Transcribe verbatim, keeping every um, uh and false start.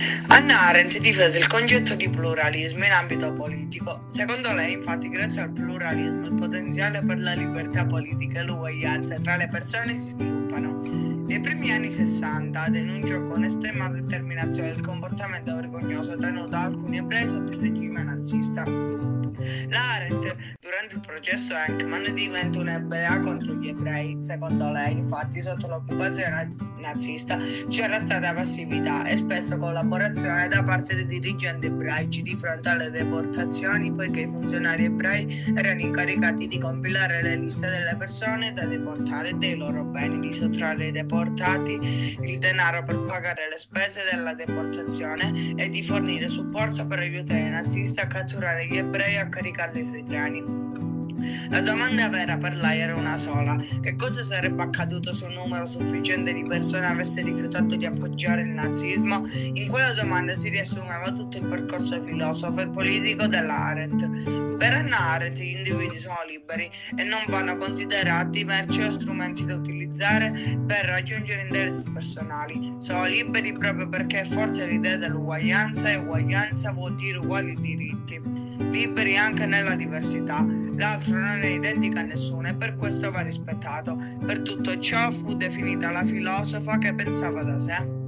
Hannah Arendt difese il concetto di pluralismo in ambito politico. Secondo lei, infatti, grazie al pluralismo, il potenziale per la libertà politica e l'uguaglianza tra le persone si sviluppano. Nei primi anni sessanta denunciò con estrema determinazione il comportamento vergognoso tenuto da alcuni ebrei sotto il regime nazista. La Arendt, durante il processo Eichmann, diventa un'ebrea contro gli ebrei. Secondo lei, infatti, sotto l'occupazione nazista c'era stata passività e spesso collaborazione da parte dei dirigenti ebraici di fronte alle deportazioni, poiché i funzionari ebrei erano incaricati di compilare le liste delle persone da deportare e dei loro beni, di sottrarre ai deportati il denaro per pagare le spese della deportazione e di fornire supporto per aiutare i nazisti a catturare gli ebrei e a caricarli sui treni. La domanda vera per lei era una sola: che cosa sarebbe accaduto se un numero sufficiente di persone avesse rifiutato di appoggiare il nazismo? In quella domanda si riassumeva tutto il percorso filosofo e politico della Arendt. Per Hannah Arendt gli individui sono liberi e non vanno considerati merci o strumenti da utilizzare per raggiungere interessi personali. Sono liberi proprio perché è forte l'idea dell'uguaglianza, e uguaglianza vuol dire uguali diritti. Liberi anche nella diversità. L'altro non è identico a nessuno e per questo va rispettato. Per tutto ciò fu definita la filosofa che pensava da sé.